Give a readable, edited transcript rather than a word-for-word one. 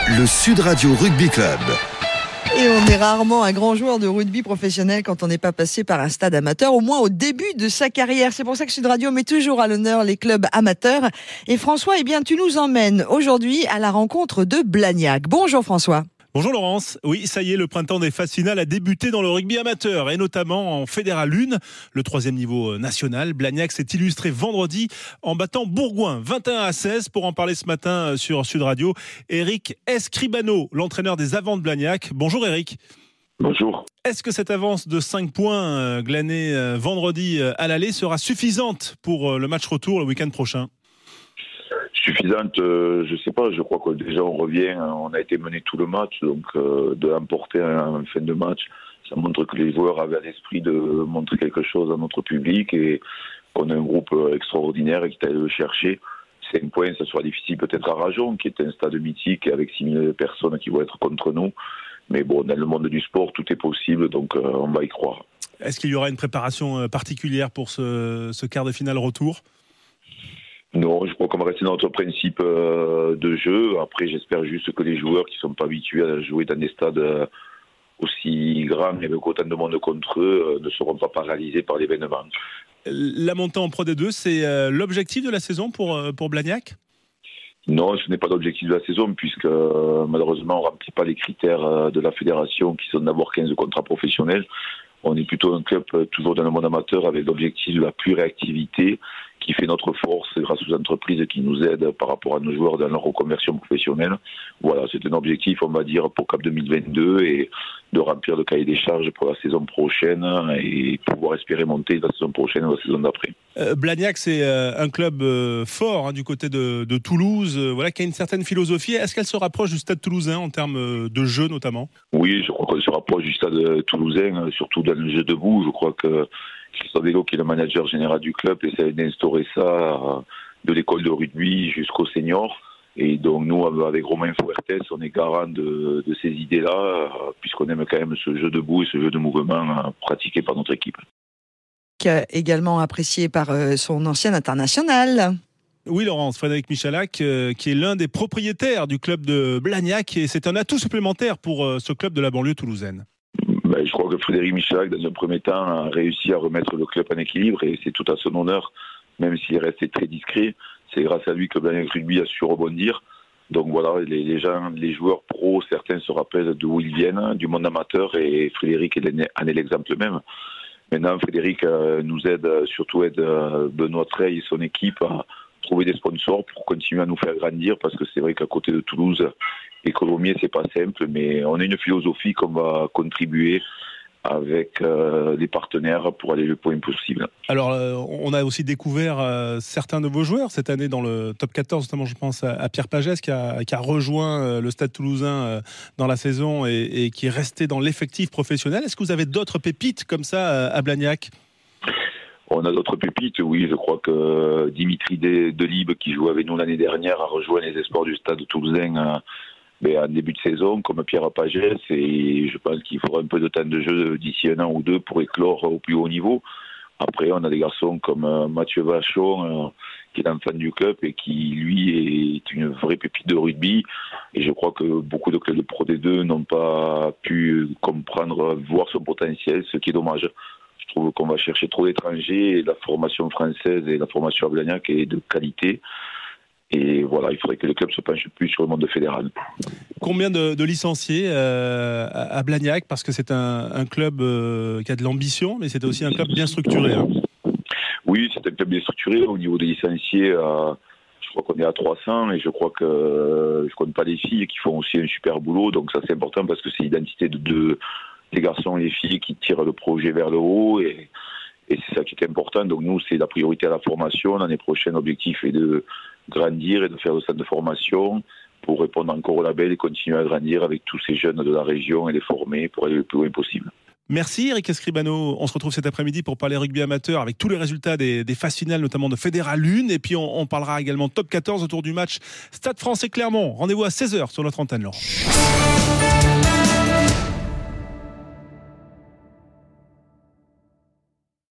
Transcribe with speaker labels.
Speaker 1: Le Sud Radio Rugby Club.
Speaker 2: Et on est rarement un grand joueur de rugby professionnel quand on n'est pas passé par un stade amateur, au moins au début de sa carrière. C'est pour ça que Sud Radio met toujours à l'honneur les clubs amateurs. Et François, tu nous emmènes aujourd'hui à la rencontre de Blagnac. Bonjour François.
Speaker 3: Bonjour Laurence. Oui, ça y est, le printemps des phases finales a débuté dans le rugby amateur et notamment en Fédéral 1, le 3e niveau national. Blagnac s'est illustré vendredi en battant Bourgoin 21-16. Pour en parler ce matin sur Sud Radio, Eric Escribano, l'entraîneur des Avants de Blagnac. Bonjour Eric.
Speaker 4: Bonjour.
Speaker 3: Est-ce que cette avance de 5 points glanée vendredi à l'aller sera suffisante pour le match retour le week-end prochain ?
Speaker 4: Suffisante, je sais pas, je crois que déjà on revient, on a été mené tout le match, donc de l'emporter en fin de match, ça montre que les joueurs avaient à l'esprit de montrer quelque chose à notre public et qu'on a un groupe extraordinaire et qui est allé le chercher. 5 points, ça sera difficile peut-être à Rajon, qui est un stade mythique avec 6000 personnes qui vont être contre nous, mais bon, dans le monde du sport, tout est possible, donc on va y croire.
Speaker 3: Est-ce qu'il y aura une préparation particulière pour ce quart de finale retour ?
Speaker 4: Non, je crois qu'on va rester dans notre principe de jeu. Après, j'espère juste que les joueurs qui ne sont pas habitués à jouer dans des stades aussi grands et avec autant de monde contre eux ne seront pas paralysés par l'événement.
Speaker 3: La montée en Pro D2, c'est l'objectif de la saison pour Blagnac ?
Speaker 4: Non, ce n'est pas l'objectif de la saison puisque malheureusement on ne remplit pas les critères de la fédération qui sont d'avoir 15 contrats professionnels. On est plutôt un club toujours dans le monde amateur avec l'objectif de la pluriactivité qui fait notre force grâce aux entreprises qui nous aident par rapport à nos joueurs dans leur reconversion professionnelle. Voilà, c'est un objectif, on va dire, pour CAP 2022 et de remplir le cahier des charges pour la saison prochaine et pouvoir espérer monter la saison prochaine ou la saison d'après.
Speaker 3: Blagnac, c'est un club fort du côté de Toulouse, qui a une certaine philosophie. Est-ce qu'elle se rapproche du stade toulousain en termes de jeu notamment ?
Speaker 4: Oui, je crois qu'on se rapproche du stade toulousain, surtout dans le jeu debout. Je crois que Christophe Bello, qui est le manager général du club, essaie d'instaurer ça de l'école de rugby jusqu'au senior. Et donc nous, avec Romain Fuertes, on est garant de ces idées-là, puisqu'on aime quand même ce jeu debout et ce jeu de mouvement pratiqué par notre équipe.
Speaker 2: Également apprécié par son ancien international.
Speaker 3: Oui, Laurence, Frédéric Michalak, qui est l'un des propriétaires du club de Blagnac, et c'est un atout supplémentaire pour ce club de la banlieue toulousaine.
Speaker 4: Je crois que Frédéric Michalak, dans un premier temps, a réussi à remettre le club en équilibre et c'est tout à son honneur, même s'il est resté très discret. C'est grâce à lui que Blagnac Rugby a su rebondir. Donc voilà, les joueurs pros, certains se rappellent d'où ils viennent, du monde amateur, et Frédéric en est l'exemple même. Maintenant, Frédéric nous aide Benoît Treille et son équipe à trouver des sponsors pour continuer à nous faire grandir, parce que c'est vrai qu'à côté de Toulouse et Colomiers, c'est pas simple, mais on a une philosophie qu'on va contribuer avec des partenaires pour aller le point possible.
Speaker 3: Alors, on a aussi découvert certains de vos joueurs cette année dans le top 14, notamment je pense à Pierre Pagès qui a rejoint le Stade Toulousain dans la saison et qui est resté dans l'effectif professionnel. Est-ce que vous avez d'autres pépites comme ça à Blagnac ?
Speaker 4: On a d'autres pépites, oui. Je crois que Dimitri Delibes, qui jouait avec nous l'année dernière, a rejoint les espoirs du Stade Toulousain en début de saison, comme Pierre Pagès, et je pense qu'il faudra un peu de temps de jeu d'ici 1 an ou 2 pour éclore au plus haut niveau. Après, on a des garçons comme Mathieu Vachon, qui est l'enfant du club et qui, lui, est une vraie pépite de rugby. Et je crois que beaucoup de clubs de Pro D2 n'ont pas pu comprendre, voir son potentiel, ce qui est dommage. Je trouve qu'on va chercher trop d'étrangers et la formation française et la formation à Blagnac est de qualité. Et voilà, il faudrait que le club se penche plus sur le monde fédéral.
Speaker 3: Combien de licenciés à Blagnac ? Parce que c'est un club qui a de l'ambition, mais c'est aussi un club bien structuré.
Speaker 4: Oui, c'est un club bien structuré. Au niveau des licenciés, je crois qu'on est à 300 et je crois que je compte pas les filles qui font aussi un super boulot. Donc ça, c'est important parce que c'est l'identité des garçons et les filles qui tirent le projet vers le haut et c'est ça qui est important. Donc nous, c'est la priorité à la formation. L'année prochaine, l'objectif est de grandir et de faire le centre de formation pour répondre encore au label et continuer à grandir avec tous ces jeunes de la région et les former pour aller le plus loin possible.
Speaker 3: Merci Eric Escribano. On se retrouve cet après-midi pour parler rugby amateur avec tous les résultats des phases finales, notamment de Fédéral 1. Et puis on parlera également top 14 autour du match Stade Français Clermont. Rendez-vous à 16h sur notre antenne, Laurent.